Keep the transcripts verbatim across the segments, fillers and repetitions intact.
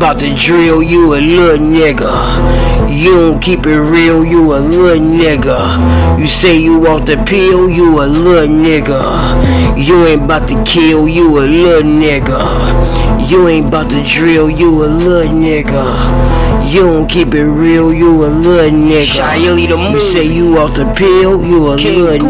about to drill, you a little nigga. You don't keep it real, you a little nigga. You say you off the pill, you a little nigga. You ain't about to kill, you a little nigga. You ain't about to drill, you a little nigga. You don't keep it real, you a little nigga. You say you off the pill, you a little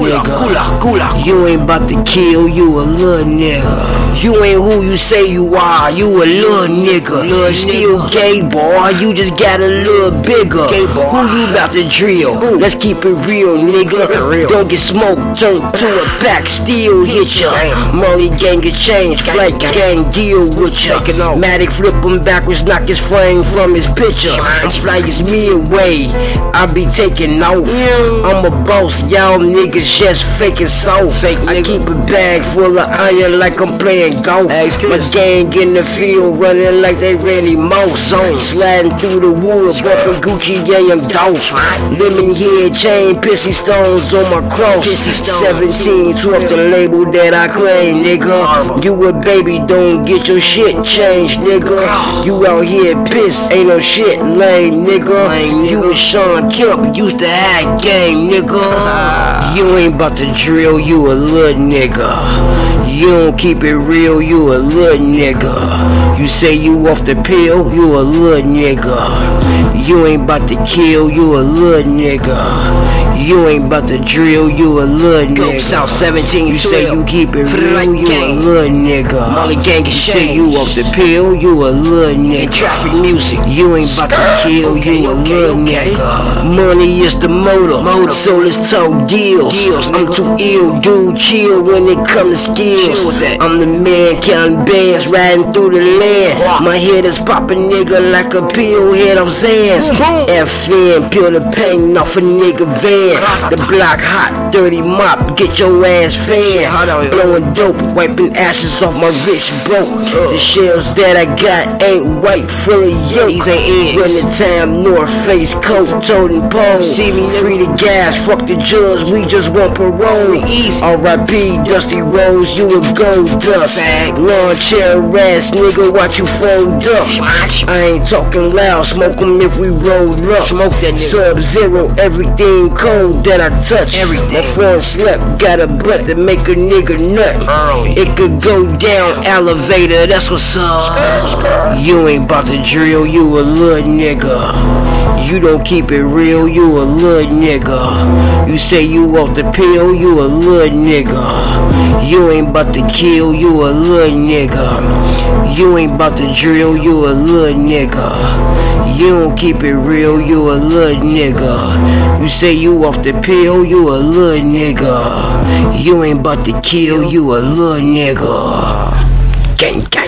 nigga. You ain't about to kill, you a little nigga. You ain't who you say you are, you a little nigga. You still gay, boy, you just got a little bigger. Who you about to drill? Let's keep it real, nigga. Don't get smoked, turn to a pack, still hit ya. Molly gang get changed, flight gang deal with ya. Matic flip him backwards, knock his frame from his picture. I'm flying me away, I be taking off. I'm a boss, y'all niggas just faking soft. I keep a bag full of iron like I'm playing golf. My gang in the field running like they Randy Moss. Sliding through the woods, bumping Gucci, yeah, I'm Dolph. Lemon head chain, pissy stones on my cross. seventeen, twelve the label that I claim, nigga. You a baby, don't get your shit changed, nigga. You out here pissed, ain't no shit lame, nigga. You and Sean Kemp used to have game, nigga. You ain't about to drill, you a little nigga. You don't keep it real, you a little nigga. You say you off the pill, you a little nigga. You ain't about to kill, you a little nigga. You ain't about to drill, you a little nigga. South seventeen, you say you keep it real, you a little nigga. Molly gang, you say you off the pill, you a little nigga. Traffic music, you ain't about to kill, you a little nigga. Money is the motor, so let's talk deals. I'm too ill, dude, chill when it comes to skills. I'm the man counting bands, riding through the land. My head is popping, nigga, like a pill head of Zans. F N, peel the pain off a nigga van. The block hot, dirty mop, get your ass fan. Blowing dope, wiping ashes off my wrist broke. The shells that I got ain't white, full of yolk. Run the time, North Face coat, toting pole. See me free the gas, fuck the judge, we just want parole. R I P Dusty Rose, you a gold dust. Lawn chair ass, nigga, watch you fold up. I ain't talking loud, smoke 'em if we roll up. Sub-Zero, everything cold that I touch. My phone slept, got a butt to make a nigga nut. It could go down, elevator, that's what's up. You ain't about to drill, you a little nigga. You don't keep it real, you a little nigga. You say you off the pill, you a little nigga. You ain't about to kill, you a little nigga. You ain't about to drill, you a little nigga. You don't keep it real, you a little nigga. You say you off the pill, you a little nigga. You ain't about to kill, you a little nigga. Gang gang.